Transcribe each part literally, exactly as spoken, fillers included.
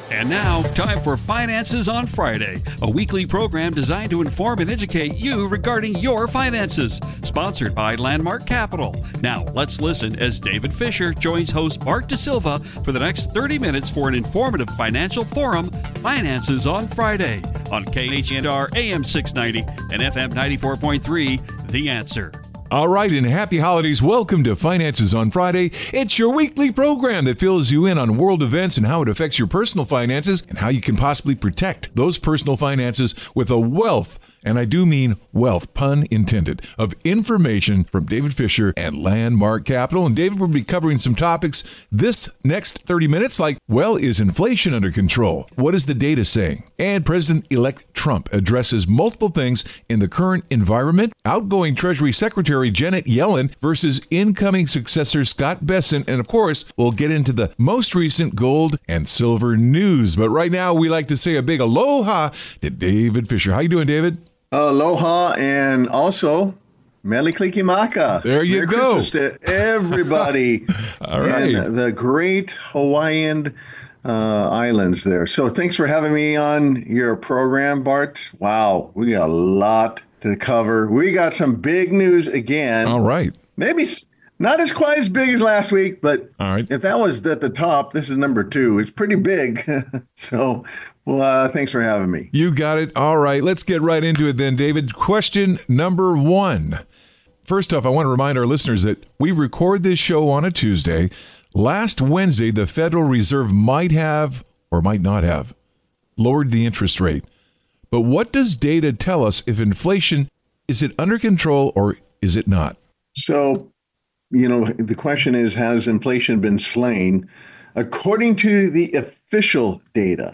And now, time for Finances on Friday, a weekly program designed to inform and educate you regarding your finances. Sponsored by Landmark Capital. Now, let's listen as David Fisher joins host Bart De Silva for the next thirty minutes for an informative financial forum, Finances on Friday, on K H N R A M six ninety and F M ninety-four point three, The Answer. All right, and happy holidays. Welcome to Finances on Friday. It's your weekly program that fills you in on world events and how it affects your personal finances and how you can possibly protect those personal finances with a wealth, and I do mean wealth, pun intended, of information from David Fisher and Landmark Capital. And David will be covering some topics this next thirty minutes like, well, is inflation under control? What is the data saying? And President-elect Trump addresses multiple things in the current environment. Outgoing Treasury Secretary Janet Yellen versus incoming successor Scott Bessent. And of course, we'll get into the most recent gold and silver news. But right now, we like to say a big aloha to David Fisher. How you doing, David? Aloha, and also Mele Kalikimaka. There you Merry go. Christmas to everybody All right. in the great Hawaiian uh, islands there. So thanks for having me on your program, Bart. Wow, we got a lot to cover. We got some big news again. All right. Maybe not as quite as big as last week, but All right. if that was at the top, this is number two. It's pretty big. So, well, uh, thanks for having me. You got it. All right. Let's get right into it then, David. Question number one. First off, I want to remind our listeners that we record this show on a Tuesday. Last Wednesday, the Federal Reserve might have or might not have lowered the interest rate. But what does data tell us if inflation, is it under control or is it not? So, you know, the question is, has inflation been slain? According to the official data,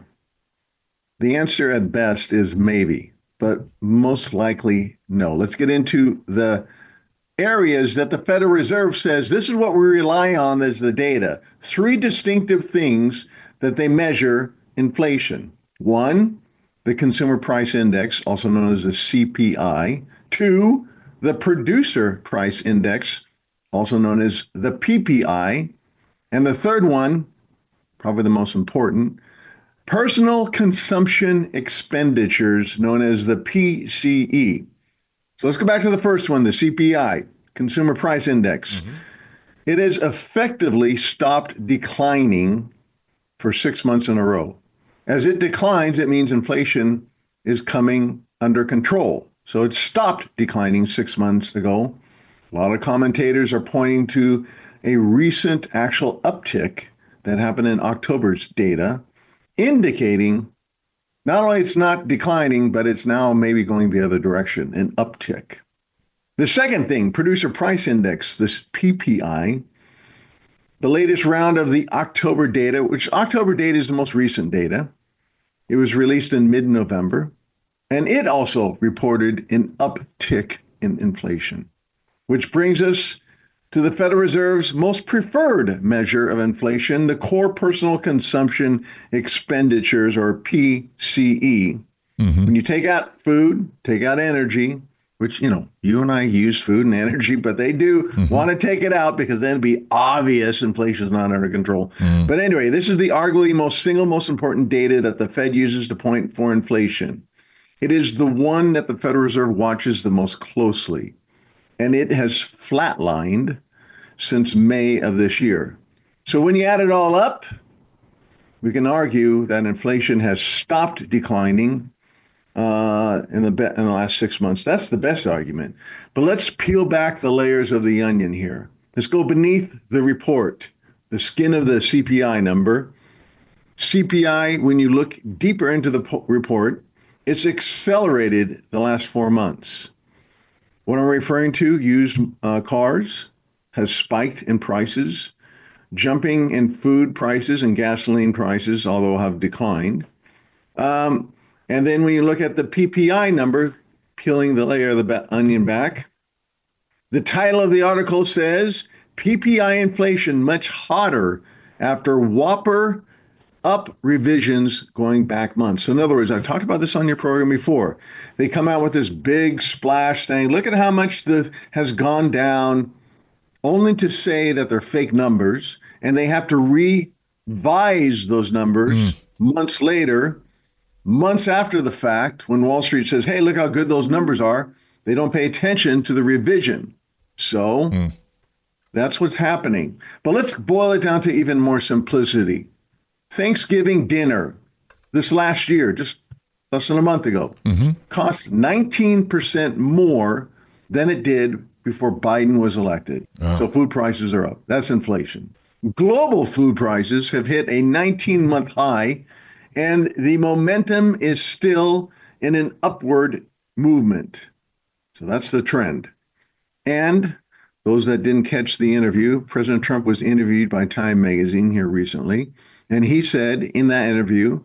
the answer at best is maybe, but most likely no. Let's get into the areas that the Federal Reserve says this is what we rely on as the data. Three distinctive things that they measure inflation. One, the Consumer Price Index, also known as the C P I. Two, the Producer Price Index, also known as the P P I. And the third one, probably the most important, Personal Consumption Expenditures, known as the P C E. So let's go back to the first one, the C P I, Consumer Price Index. Mm-hmm. It has effectively stopped declining for six months in a row. As it declines, it means inflation is coming under control. So it stopped declining six months ago. A lot of commentators are pointing to a recent actual uptick that happened in October's data, indicating not only it's not declining, but it's now maybe going the other direction, an uptick. The second thing, Producer Price Index, this P P I, the latest round of the October data, which October data is the most recent data. It was released in mid-November, and it also reported an uptick in inflation, which brings us to the Federal Reserve's most preferred measure of inflation, the Core Personal Consumption Expenditures, or P C E. Mm-hmm. When you take out food, take out energy, which, you know, you and I use food and energy, but they do mm-hmm. want to take it out because then it'd be obvious inflation is not under control. Mm. But anyway, this is the arguably most single most important data that the Fed uses to point for inflation. It is the one that the Federal Reserve watches the most closely, and it has flatlined since May of this year. So when you add it all up, we can argue that inflation has stopped declining uh, in the be- in the last six months. That's the best argument. But let's peel back the layers of the onion here. Let's go beneath the report, the skin of the C P I number. C P I, when you look deeper into the po- report, it's accelerated the last four months. What I'm referring to, used uh, cars, has spiked in prices, jumping in food prices and gasoline prices, although have declined. Um, and then when you look at the P P I number, peeling the layer of the ba- onion back, the title of the article says, P P I inflation much hotter after whopper up revisions going back months. So in other words, I've talked about this on your program before. They come out with this big splash saying, look at how much the has gone down, only to say that they're fake numbers, and they have to revise those numbers mm. Months later, months after the fact, when Wall Street says, hey, look how good those numbers are, they don't pay attention to the revision. So mm. that's what's happening. But let's boil it down to even more simplicity. Thanksgiving dinner this last year, just less than a month ago, mm-hmm. cost nineteen percent more than it did before Biden was elected. Oh. So food prices are up. That's inflation. Global food prices have hit a nineteen-month high, and the momentum is still in an upward movement. So that's the trend. And those that didn't catch the interview, President Trump was interviewed by Time Magazine here recently, and he said in that interview,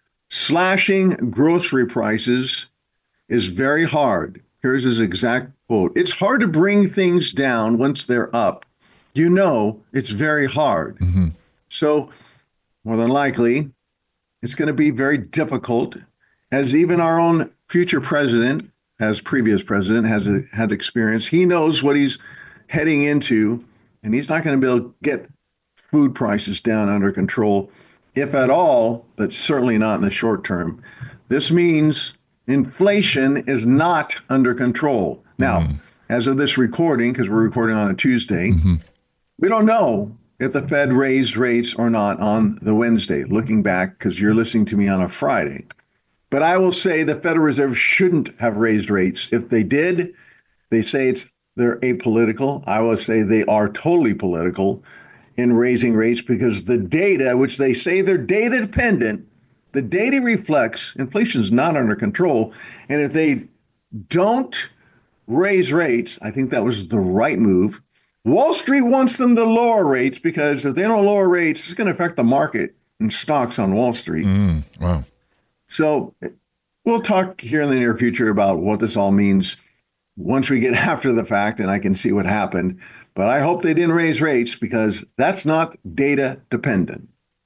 slashing grocery prices is very hard. Here's his exact quote. It's hard to bring things down once they're up. You know, it's very hard. Mm-hmm. So more than likely, it's going to be very difficult, as even our own future president, as previous president, has a, had experience. He knows what he's heading into, and he's not going to be able to get food prices down under control, if at all, but certainly not in the short term. This means inflation is not under control. Now, mm-hmm. as of this recording, because we're recording on a Tuesday, mm-hmm. we don't know if the Fed raised rates or not on the Wednesday, looking back, because you're listening to me on a Friday. But I will say the Federal Reserve shouldn't have raised rates. If they did, they say it's they're apolitical. I will say they are totally political in raising rates, because the data, which they say they're data dependent, the data reflects inflation is not under control. And if they don't raise rates, I think that was the right move. Wall Street wants them to lower rates, because if they don't lower rates, it's going to affect the market and stocks on Wall Street. Mm, wow. So we'll talk here in the near future about what this all means once we get after the fact and I can see what happened. But I hope they didn't raise rates, because that's not data dependent.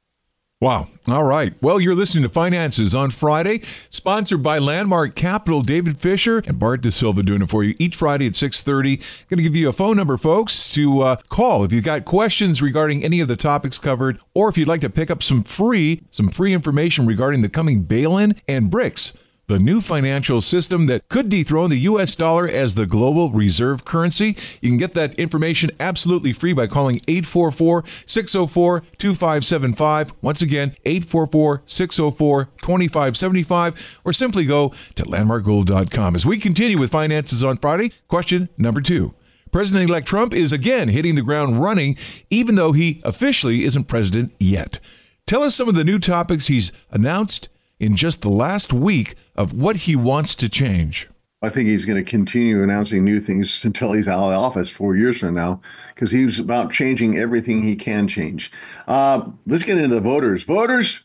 Wow. All right. Well, you're listening to Finances on Friday, sponsored by Landmark Capital. David Fisher and Bart DeSilva doing it for you each Friday at six thirty. Going to give you a phone number, folks, to uh, call if you've got questions regarding any of the topics covered, or if you'd like to pick up some free, some free information regarding the coming bail-in and BRICS, the new financial system that could dethrone the U S dollar as the global reserve currency. You can get that information absolutely free by calling eight four four, six zero four, two five seven five. Once again, eight four four, six zero four, two five seven five, or simply go to landmark gold dot com. As we continue with Finances on Friday, question number two. President-elect Trump is again hitting the ground running, even though he officially isn't president yet. Tell us some of the new topics he's announced in just the last week of what he wants to change. I think he's going to continue announcing new things until he's out of office four years from now, because he's about changing everything he can change. Uh, let's get into the voters. Voters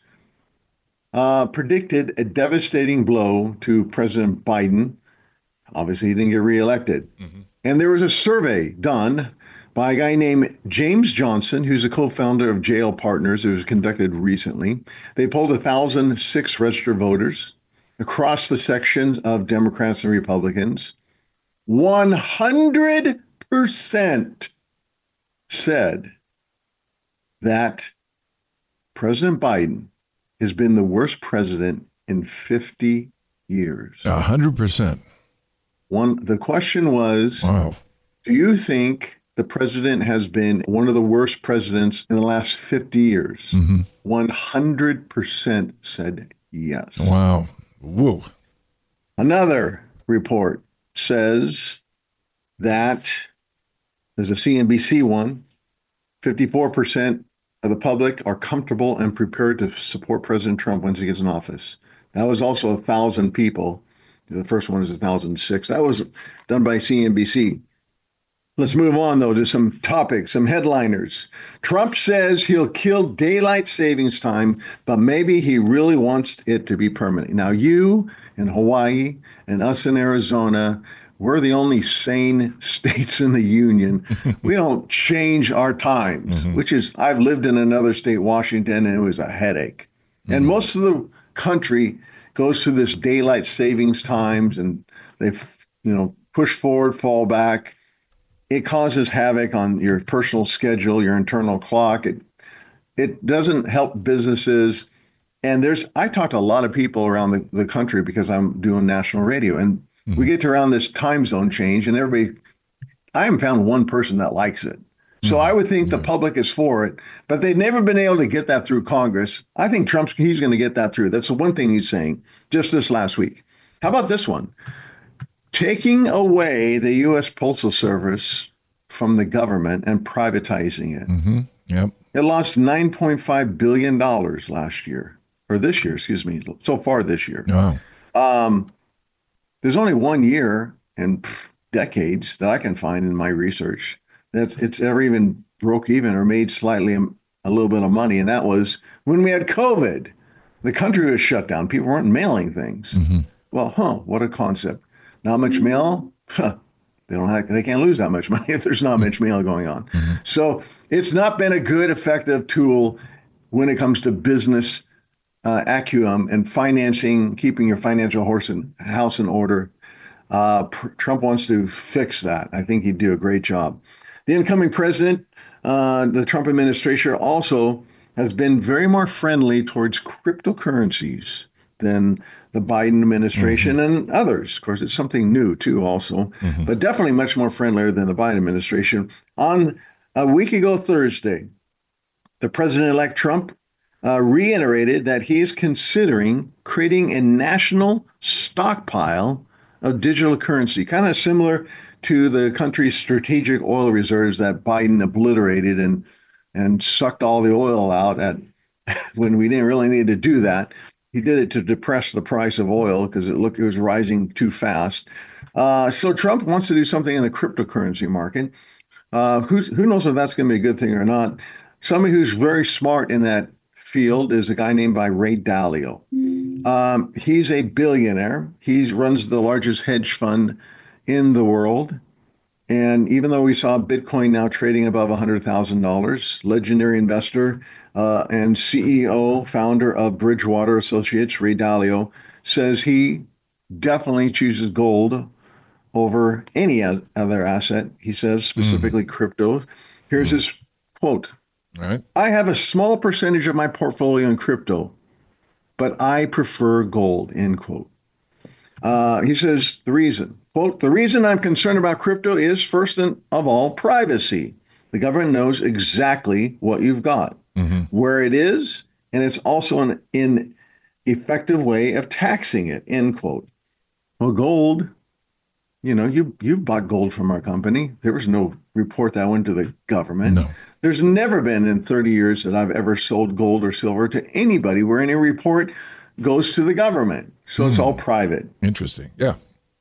uh, predicted a devastating blow to President Biden. Obviously, he didn't get reelected. Mm-hmm. And there was a survey done by a guy named James Johnson, who's a co-founder of J L Partners. It was conducted recently. They polled one thousand six registered voters across the section of Democrats and Republicans. one hundred percent said that President Biden has been the worst president in fifty years. one hundred percent. One, the question was, wow. Do you think the president has been one of the worst presidents in the last fifty years? Mm-hmm. one hundred percent said yes. Wow. Whoa. Another report says that there's a C N B C one, fifty-four percent of the public are comfortable and prepared to support President Trump once he gets in office. That was also a thousand people. The first one is one thousand six. That was done by C N B C. Let's move on, though, to some topics, some headliners. Trump says he'll kill daylight savings time, but maybe he really wants it to be permanent. Now, you in Hawaii and us in Arizona, we're the only sane states in the union. We don't change our times, mm-hmm. which is, I've lived in another state, Washington, and it was a headache. Mm-hmm. And most of the country goes through this daylight savings times, and they, you know, push forward, fall back. It causes havoc on your personal schedule, your internal clock. It it doesn't help businesses. And there's, I talk to a lot of people around the, the country because I'm doing national radio, and mm-hmm. we get to around this time zone change, and everybody, I haven't found one person that likes it. So mm-hmm. I would think mm-hmm. the public is for it, but they've never been able to get that through Congress. I think Trump's, he's going to get that through. That's the one thing he's saying just this last week. How about this one? Taking away the U S Postal Service from the government and privatizing it. Mm-hmm. Yep. It lost nine point five billion dollars last year, or this year, excuse me, so far this year. Wow. Um, there's only one year in pff, decades that I can find in my research that it's ever even broke even or made slightly a little bit of money, and that was when we had COVID. The country was shut down. People weren't mailing things. Mm-hmm. Well, huh, what a concept. Not much mail? Huh, they don't have, they can't lose that much money if there's not much mail going on. Mm-hmm. So it's not been a good, effective tool when it comes to business uh, acumen and financing, keeping your financial horse in, house in order. Uh, pr- Trump wants to fix that. I think he'd do a great job. The incoming president, uh, the Trump administration, also has been very more friendly towards cryptocurrencies than the Biden administration mm-hmm. and others. Of course, it's something new, too, also, mm-hmm. but definitely much more friendlier than the Biden administration. On a week ago Thursday, the president-elect Trump uh, reiterated that he is considering creating a national stockpile of digital currency, kind of similar to the country's strategic oil reserves that Biden obliterated and and sucked all the oil out at when we didn't really need to do that. He did it to depress the price of oil because it looked it was rising too fast. Uh, so Trump wants to do something in the cryptocurrency market. Uh, who's, who knows if that's going to be a good thing or not? Somebody who's very smart in that field is a guy named by Ray Dalio. Um, he's a billionaire. He runs the largest hedge fund in the world. And even though we saw Bitcoin now trading above one hundred thousand dollars, legendary investor uh, and C E O, founder of Bridgewater Associates, Ray Dalio, says he definitely chooses gold over any other asset. He says specifically mm. crypto. Here's mm. his quote. All right. I have a small percentage of my portfolio in crypto, but I prefer gold, end quote. Uh, he says the reason, quote, the reason I'm concerned about crypto is, first of all, privacy. The government knows exactly what you've got, mm-hmm. where it is, and it's also an ineffective way of taxing it, end quote. Well, gold, you know, you you bought gold from our company. There was no report that went to the government. No. There's never been in thirty years that I've ever sold gold or silver to anybody where any report goes to the government. So mm. it's all private. Interesting. Yeah.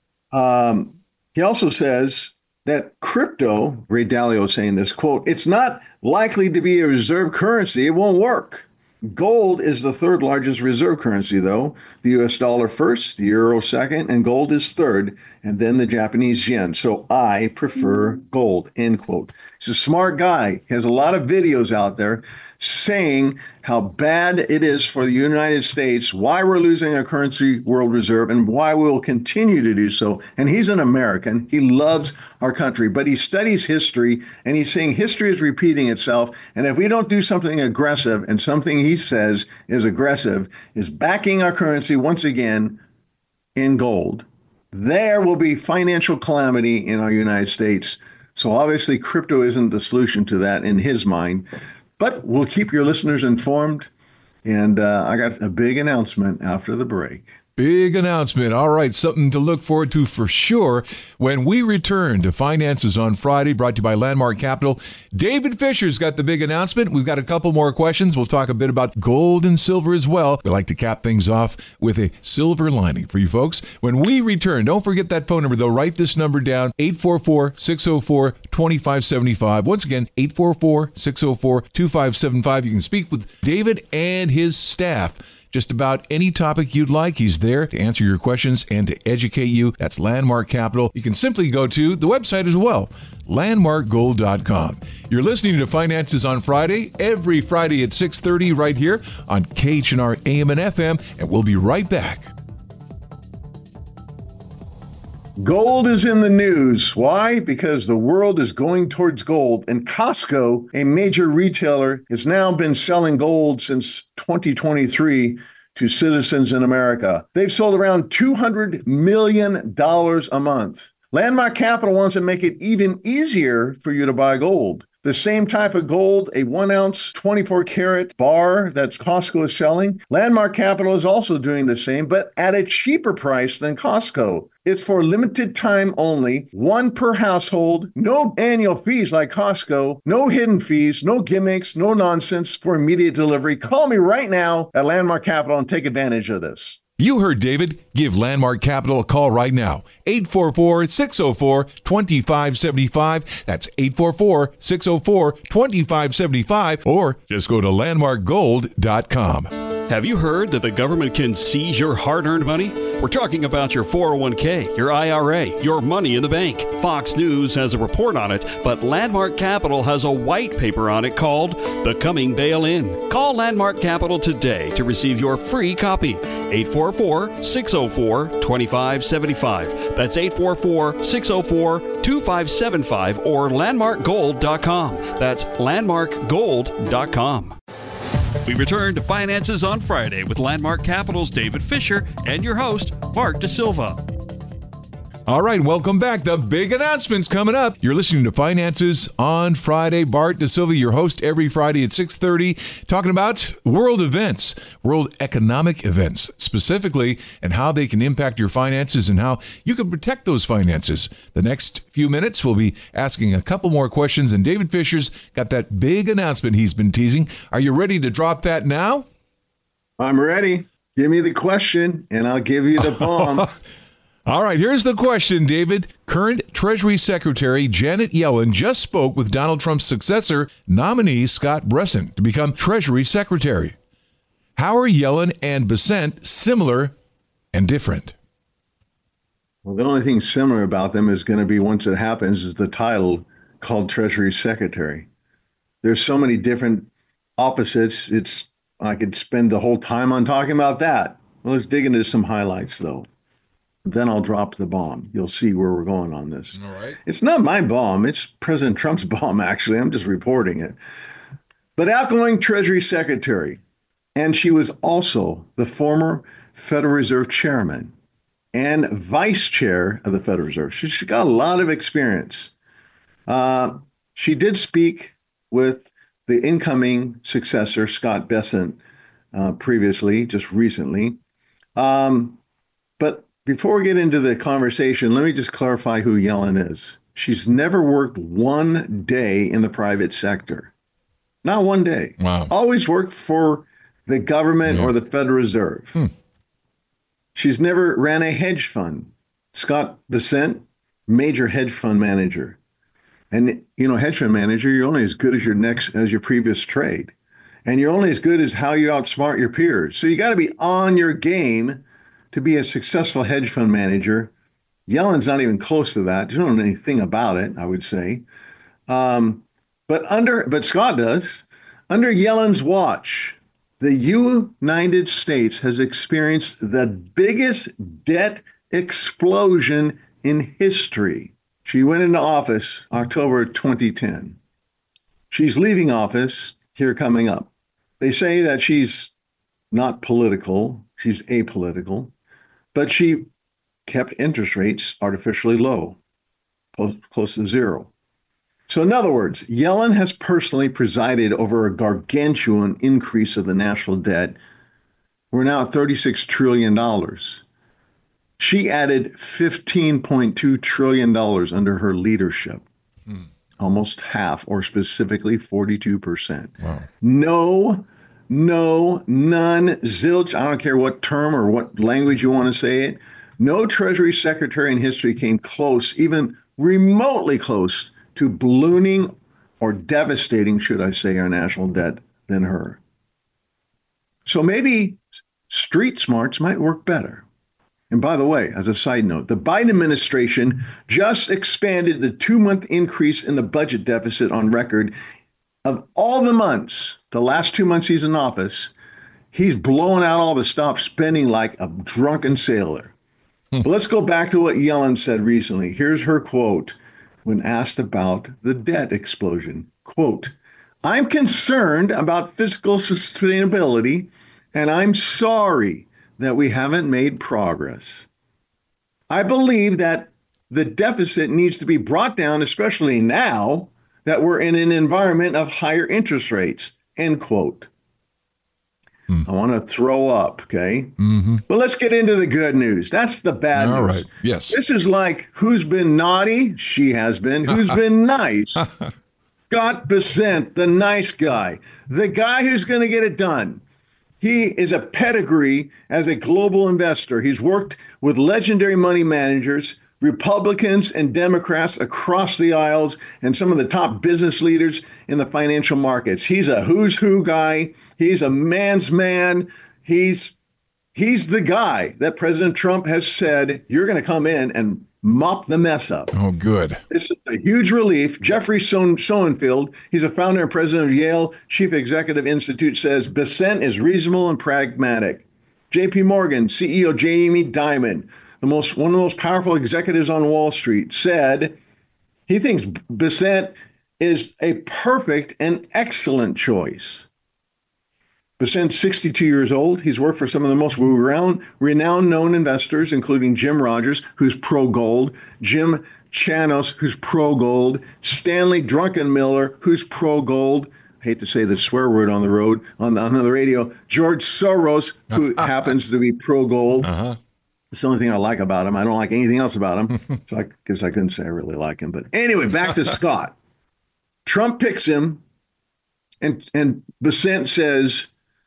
Um, he also says that crypto, Ray Dalio is saying this, quote, it's not likely to be a reserve currency. It won't work. Gold is the third largest reserve currency, though. The U S dollar first, the euro second, and gold is third, and then the Japanese yen. So I prefer gold, end quote. He's a smart guy. He has a lot of videos out there saying how bad it is for the United States, why we're losing our currency world reserve, and why we will continue to do so. And he's an American. He loves our country, but he studies history, and he's saying history is repeating itself. And if we don't do something aggressive, and something he says is aggressive, is backing our currency once again in gold, there will be financial calamity in our United States. So obviously crypto isn't the solution to that in his mind. But we'll keep your listeners informed. And uh, I got a big announcement after the break. Big announcement. All right, something to look forward to for sure when we return to Finances on Friday, brought to you by Landmark Capital. David Fisher's got the big announcement. We've got a couple more questions. We'll talk a bit about gold and silver as well. We like to cap things off with a silver lining for you folks. When we return, don't forget that phone number, though. Write this number down, eight four four, six oh four, two five seven five. Once again, eight four four, six oh four, two five seven five. You can speak with David and his staff. Just about any topic you'd like, he's there to answer your questions and to educate you. That's Landmark Capital. You can simply go to the website as well, landmark gold dot com. You're listening to Finances on Friday, every Friday at six thirty right here on K H N R A M and F M, and we'll be right back. Gold is in the news. Why? Because the world is going towards gold, and Costco, a major retailer, has now been selling gold since twenty twenty-three to citizens in America. They've sold around two hundred million dollars a month. Landmark Capital wants to make it even easier for you to buy gold. The same type of gold, a one ounce, twenty-four karat bar that Costco is selling. Landmark Capital is also doing the same, but at a cheaper price than Costco. It's for limited time only, one per household, no annual fees like Costco, no hidden fees, no gimmicks, no nonsense for immediate delivery. Call me right now at Landmark Capital and take advantage of this. You heard David. Give Landmark Capital a call right now. eight four four, six zero four, two five seven five. That's eight four four, six zero four, two five seven five. Or just go to landmark gold dot com. Have you heard that the government can seize your hard-earned money? We're talking about your four oh one k, your I R A, your money in the bank. Fox News has a report on it, but Landmark Capital has a white paper on it called The Coming Bail-In. Call Landmark Capital today to receive your free copy. eight four four, six zero four, two five seven five. That's eight four four, six zero four, two five seven five or landmark gold dot com. That's landmark gold dot com. We return to Finances on Friday with Landmark Capital's David Fisher and your host, Mark DeSilva. All right, welcome back. The big announcements coming up. You're listening to Finances on Friday. Bart DeSilva, your host every Friday at six thirty, talking about world events, world economic events specifically, and how they can impact your finances and how you can protect those finances. The next few minutes, we'll be asking a couple more questions, and David Fisher's got that big announcement he's been teasing. Are you ready to drop that now? I'm ready. Give me the question, and I'll give you the bomb. All right, here's the question, David. Current Treasury Secretary Janet Yellen just spoke with Donald Trump's successor, nominee Scott Bessent, to become Treasury Secretary. How are Yellen and Bessent similar and different? Well, the only thing similar about them is going to be, once it happens, is the title called Treasury Secretary. There's so many different opposites. It's I could spend the whole time on talking about that. Well, let's dig into some highlights, though. Then I'll drop the bomb. You'll see where we're going on this. All right. It's not my bomb. It's President Trump's bomb, actually. I'm just reporting it. But outgoing Treasury Secretary, and she was also the former Federal Reserve Chairman and Vice Chair of the Federal Reserve. She's got a lot of experience. Uh, she did speak with the incoming successor, Scott Bessent, uh, previously, just recently. Um, but Before we get into the conversation, let me just clarify who Yellen is. She's never worked one day in the private sector. Not one day. Wow. Always worked for the government Yeah. or the Federal Reserve. Hmm. She's never ran a hedge fund. Scott Bessent, major hedge fund manager. And, you know, hedge fund manager, you're only as good as your next, as your previous trade. And you're only as good as how you outsmart your peers. So you got to be on your game to be a successful hedge fund manager. Yellen's not even close to that. She doesn't know anything about it, I would say. Um, but under, but Scott does. Under Yellen's watch, the United States has experienced the biggest debt explosion in history. She went into office October twenty ten. She's leaving office here coming up. They say that she's not political, she's apolitical. But she kept interest rates artificially low, close to zero. So in other words, Yellen has personally presided over a gargantuan increase of the national debt. We're now at thirty-six trillion dollars. She added fifteen point two trillion dollars under her leadership, hmm. almost half, or specifically forty-two percent. Wow. No No, none, zilch, I don't care what term or what language you want to say it. No Treasury Secretary in history came close, even remotely close, to ballooning or devastating, should I say, our national debt than her. So maybe street smarts might work better. And by the way, as a side note, the Biden administration just expanded the two-month increase in the budget deficit on record. Of all the months, the last two months he's in office, he's blowing out all the stop spending like a drunken sailor. But let's go back to what Yellen said recently. Here's her quote when asked about the debt explosion. Quote, I'm concerned about fiscal sustainability, and I'm sorry that we haven't made progress. I believe that the deficit needs to be brought down, especially now that we're in an environment of higher interest rates, end quote. Hmm. I want to throw up, okay? Mm-hmm. But let's get into the good news. That's the bad All news. Right. Yes. This is like who's been naughty? She has been. Who's been nice? Scott Bessent, the nice guy, the guy who's going to get it done. He is a pedigree as a global investor. He's worked with legendary money managers, Republicans and Democrats across the aisles, and some of the top business leaders in the financial markets. He's a who's who guy. He's a man's man. He's he's the guy that President Trump has said, you're going to come in and mop the mess up. Oh, good. This is a huge relief. Jeffrey Soenfeld, he's a founder and president of Yale Chief Executive Institute, says Bessent is reasonable and pragmatic. J P Morgan C E O Jamie Dimon, the most one of the most powerful executives on Wall Street, said he thinks Bessent is a perfect and excellent choice. Bessent's sixty-two years old. He's worked for some of the most renowned, renowned known investors, including Jim Rogers, who's pro-gold, Jim Chanos, who's pro-gold, Stanley Druckenmiller, who's pro-gold. I hate to say the swear word on the road, on the, on the radio. George Soros, who happens to be pro-gold. Uh-huh. It's the only thing I like about him. I don't like anything else about him. So I guess I couldn't say I really like him. But anyway, back to Scott. Trump picks him, and, and Bessent says,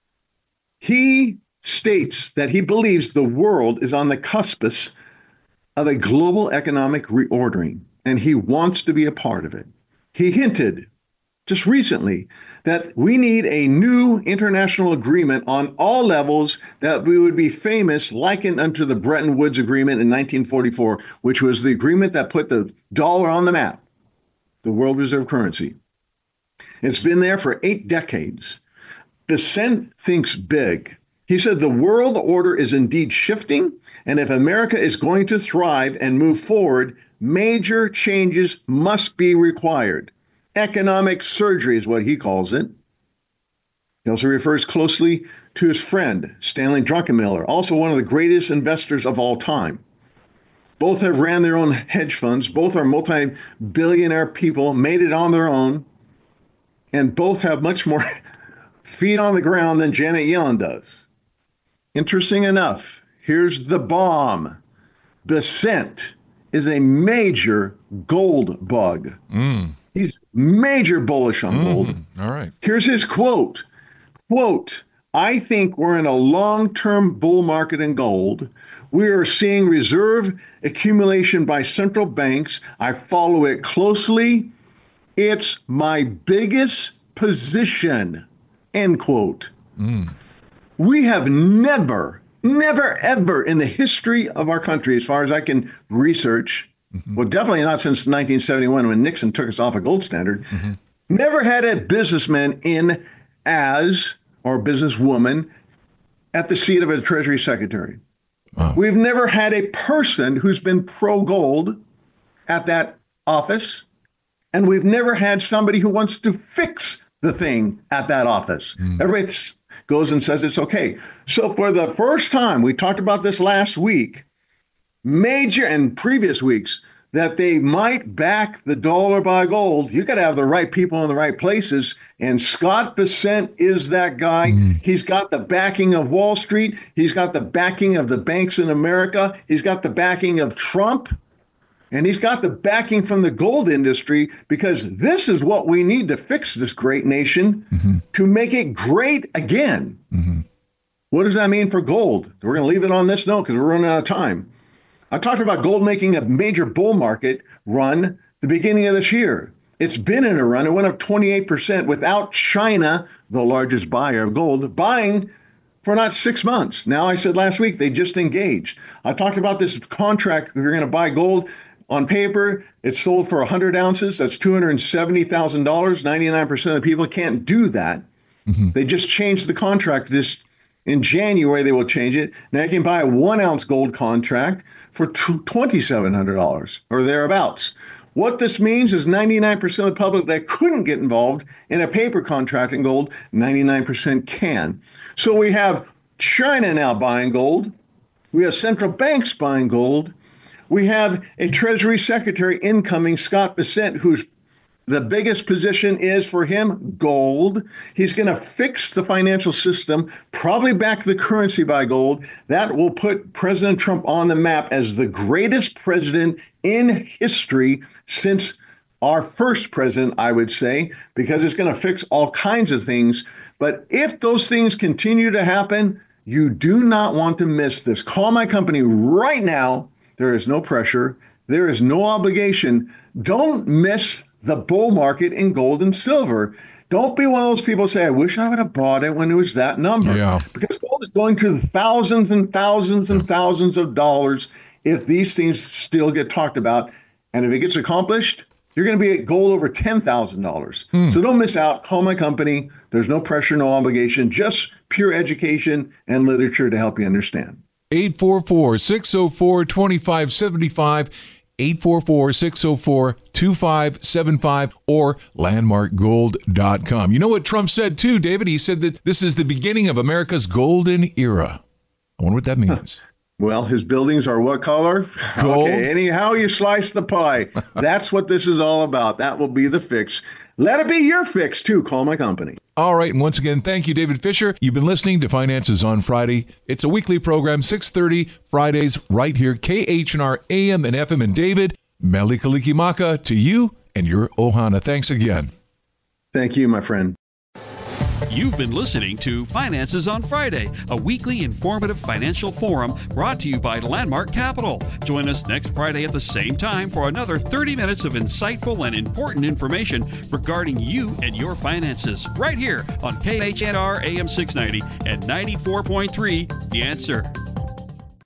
he states that he believes the world is on the cuspis of a global economic reordering, and he wants to be a part of it. He hinted just recently that we need a new international agreement on all levels that we would be famous, likened unto the Bretton Woods Agreement in nineteen forty-four, which was the agreement that put the dollar on the map, the world reserve currency. It's been there for eight decades. Bessent thinks big. He said the world order is indeed shifting, and if America is going to thrive and move forward, major changes must be required. Economic surgery is what he calls it. He also refers closely to his friend, Stanley Druckenmiller, also one of the greatest investors of all time. Both have ran their own hedge funds. Both are multi-billionaire people, made it on their own, and both have much more feet on the ground than Janet Yellen does. Interesting enough, here's the bomb. Bessent is a major gold bug. Mm. He's major bullish on Mm-hmm. gold. All right. Here's his quote. Quote, I think we're in a long-term bull market in gold. We are seeing reserve accumulation by central banks. I follow it closely. It's my biggest position. End quote. Mm. We have never, never, ever in the history of our country, as far as I can research, mm-hmm. well, definitely not since nineteen seventy-one when Nixon took us off a gold standard, mm-hmm. never had a businessman in as, or businesswoman, at the seat of a Treasury Secretary. Wow. We've never had a person who's been pro-gold at that office, and we've never had somebody who wants to fix the thing at that office. Mm. Everybody goes and says it's okay. So for the first time, we talked about this last week, major and previous weeks, that they might back the dollar by gold. You got to have the right people in the right places. And Scott Bessent is that guy. Mm. He's got the backing of Wall Street. He's got the backing of the banks in America. He's got the backing of Trump. And he's got the backing from the gold industry, because this is what we need to fix this great nation, mm-hmm. to make it great again. Mm-hmm. What does that mean for gold? We're going to leave it on this note because we're running out of time. I talked about gold making a major bull market run the beginning of this year. It's been in a run. It went up twenty-eight percent without China, the largest buyer of gold, buying for not six months. Now, I said last week they just engaged. I talked about this contract. If you're going to buy gold, on paper, it's sold for one hundred ounces. That's two hundred seventy thousand dollars. ninety-nine percent of the people can't do that. Mm-hmm. They just changed the contract this In January, they will change it. Now you can buy a one ounce gold contract for twenty-seven hundred dollars or thereabouts. What this means is ninety-nine percent of the public that couldn't get involved in a paper contract in gold, ninety-nine percent can. So we have China now buying gold. We have central banks buying gold. We have a Treasury Secretary incoming, Scott Bessent, who's the biggest position is for him gold. He's going to fix the financial system, probably back the currency by gold. That will put President Trump on the map as the greatest president in history since our first president, I would say, because it's going to fix all kinds of things. But if those things continue to happen, you do not want to miss this. Call my company right now. There is no pressure. There is no obligation. Don't miss the bull market in gold and silver. Don't be one of those people who say, I wish I would have bought it when it was that number. Yeah. Because gold is going to thousands and thousands and thousands of dollars if these things still get talked about. And if it gets accomplished, you're going to be at gold over ten thousand dollars. Hmm. So don't miss out. Call my company. There's no pressure, no obligation, just pure education and literature to help you understand. eight four four, six zero four, two five seven five. eight four four, six zero four, two five seven five or landmark gold dot com. You know what Trump said too, David? He said that this is the beginning of America's golden era. I wonder what that means. Well, his buildings are what color? Gold. Okay, anyhow you slice the pie. That's what this is all about. That will be the fix. Let it be your fix, too. Call my company. All right, and once again, thank you, David Fisher. You've been listening to Finances on Friday. It's a weekly program, six thirty Fridays, right here, K H N R A M and F M. And David, Mele Kalikimaka to you and your ohana. Thanks again. Thank you, my friend. You've been listening to Finances on Friday, a weekly informative financial forum brought to you by Landmark Capital. Join us next Friday at the same time for another thirty minutes of insightful and important information regarding you and your finances, right here on K H N R A M six ninety and ninety-four point three, The Answer.